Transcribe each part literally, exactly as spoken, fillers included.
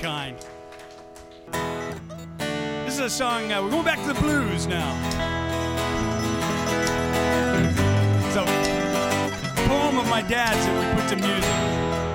kind. This is a song, uh, we're going back to the blues now. So, a poem of my dad's that we put to music.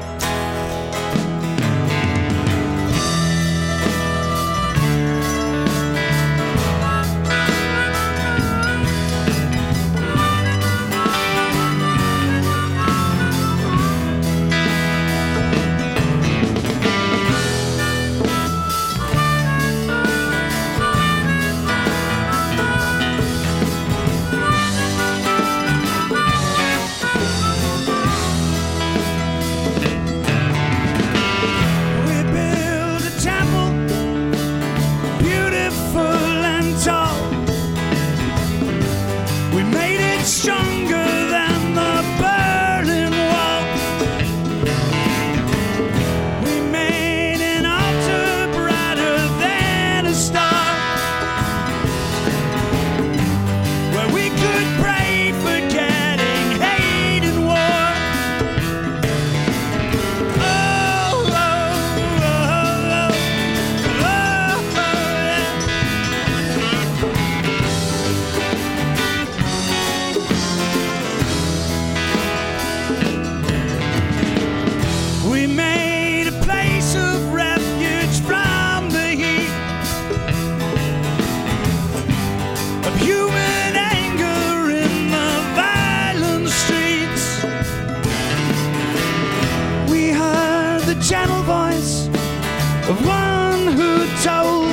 Gentle voice of one who told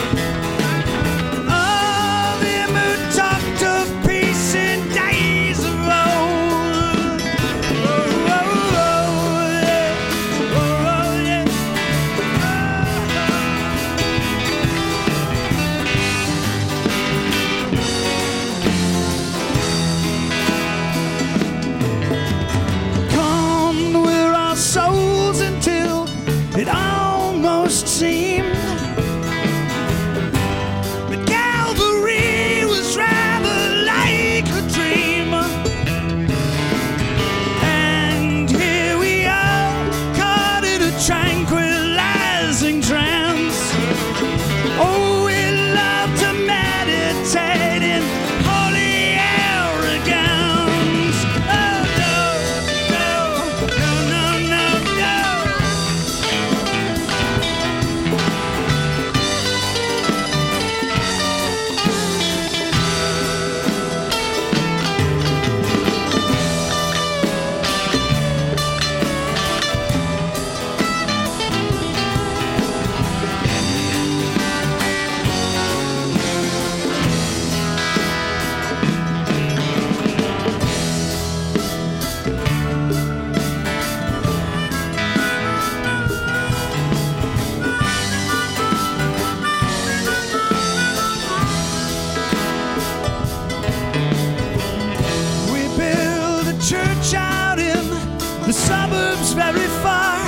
of him who talked of peace in days of old. Oh, oh, oh, yeah. Oh, oh, yeah. Oh, oh. Come where our souls until it almost seemed that Calvary was rather like a dream. And here we are, caught in a tranquilizing trance. Oh, we love to meditate in holy arrogance. Oh, no, no, no, no, no, no. Church out in the suburbs very far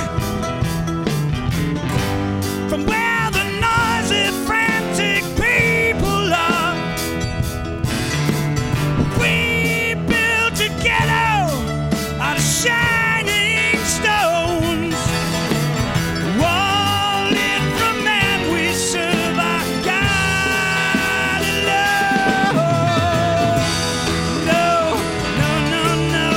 from where the noisy, frantic people are. We built a ghetto out of shining stones, walled in from man we serve our God alone. No, no, no, no.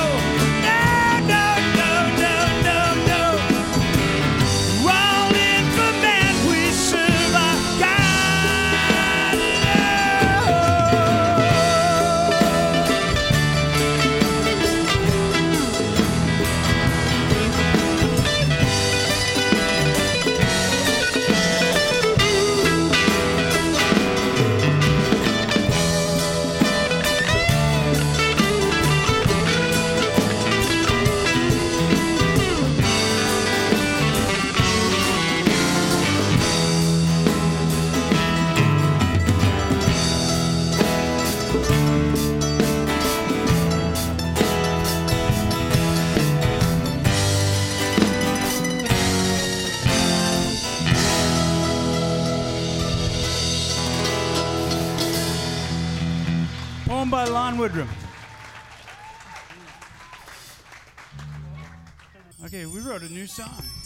Poem by Lon Woodrum. Okay, we wrote a new song.